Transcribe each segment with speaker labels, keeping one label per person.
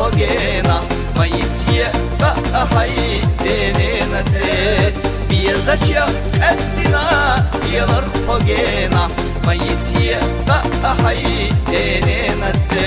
Speaker 1: fogena Maiție ta hai denenate Biezachia estina Ielar fogena Maiție ta hai denenate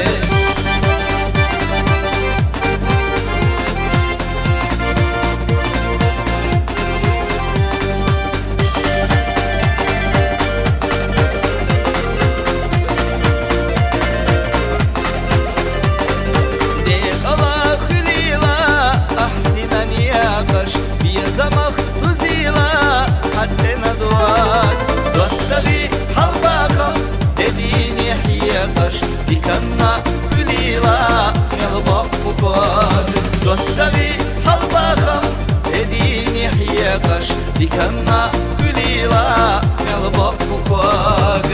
Speaker 1: Замах тузила, хатена дуат Достави халбакам, дедине хиякаш Диканна хулила, мелбак пукат Достави халбакам, дедине хиякаш Диканна хулила, мелбак пукат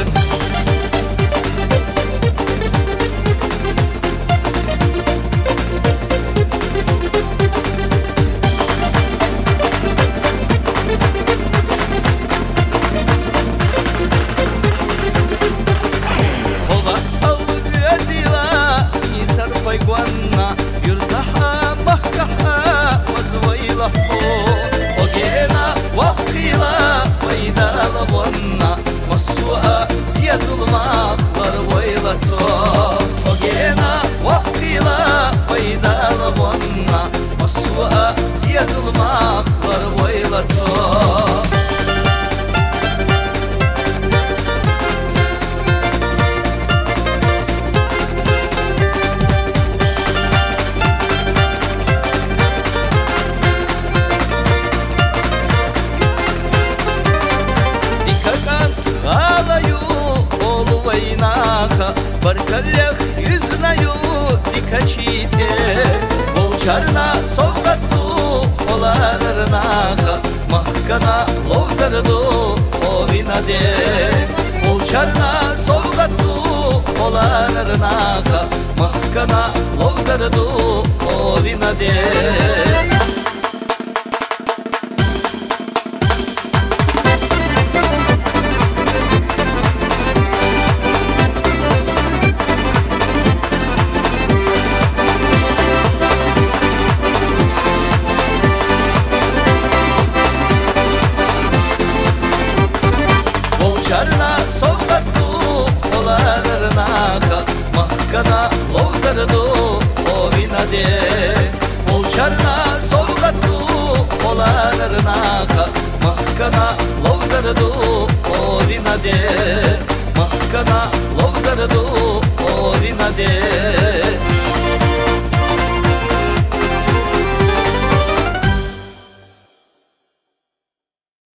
Speaker 1: Guanna yurtaha mahkaha wazwayla ogena waqila waydala wanna maswa ziyadul maqlar waylato ogena waqila waydala wanna maswa ziyadul maqlar waylato Баркалях юзнаю дикачите Волчарна совгату оларнаха Махкана ловдарду овинаде Волчарна совгату оларнаха Махкана ловдарду овинаде Волчарна совгату оларнаха Махкана ловдарду овинаде Волчарна совгату оларнаха Махкана ловдарду овинаде Махкана ловдарду овинаде